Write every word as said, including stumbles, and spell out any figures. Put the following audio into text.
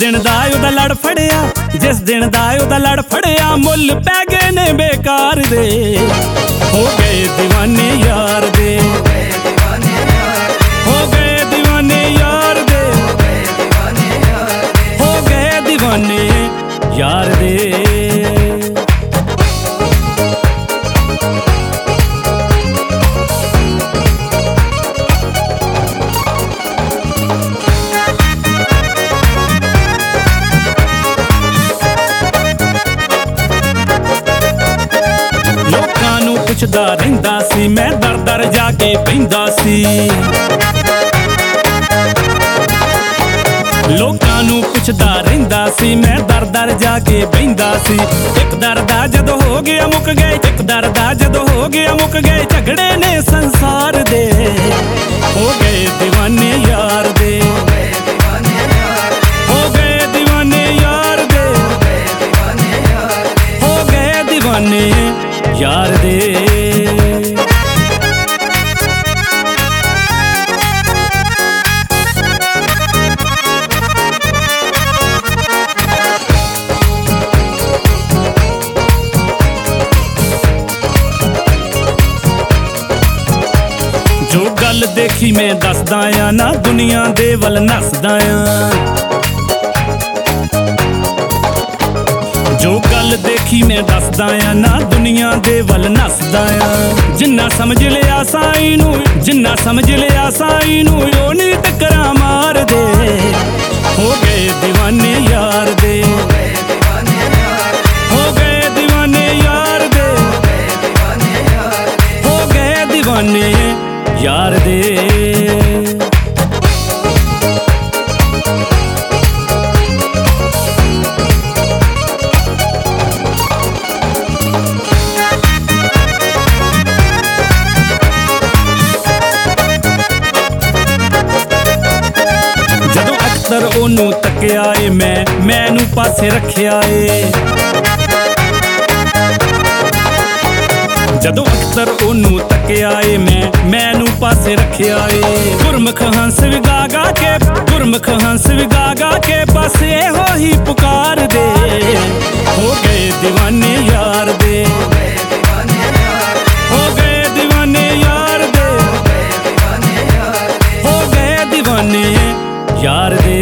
दिन दा ओदा लड़ फड़िया, जिस दिन दा ओदा लड़ फड़िया, मुल पै गए ने बेकार दे, हो गए दीवाने यार दे, हो गए दीवाने यार दे, हो गए दीवाने यार दे। पुछदा रहिंदा सी मैं दर दर जाके बहिंदा सी, लोकां नूं पुछदा रहिंदा सी मैं दर दर जाके बहिंदा सी। एक दर दा जदों हो गया मुक गए, एक दर दा जदों हो गया मुक गए, झगड़े ने संसार दे, हो गए दीवाने यार दे, हो गए दीवाने यार दे, हो गए दीवाने यार दे। जो गल देखी मैं दसदा आ ना दुनिया दे वल नसदा आ, जो गल देखी मैं दसदा आ ना दुनिया दे वल नसदा आ। जिन्ना समझ लिया साई नू, जिन्ना समझ लिया साई नू, ओ नी टकरा मार दे, हो गए दीवाने यार दे, हो गए दीवाने यार दे, हो गए दीवाने यार दे। जदों अख्तर ओनू तकिया ए मैं मैनू पासे रखिया ए, जदों अख्तर ओनू तकिया ए मैं मैनू पासे रखिया ए। गुरमुख हंस विगा गा के, गुरमुख हंस विगा गा के, पासे हो ही पुकार दे, हो गए दीवाने यार दे, हो गए दीवाने यार दे, हो गए दीवाने यार दे।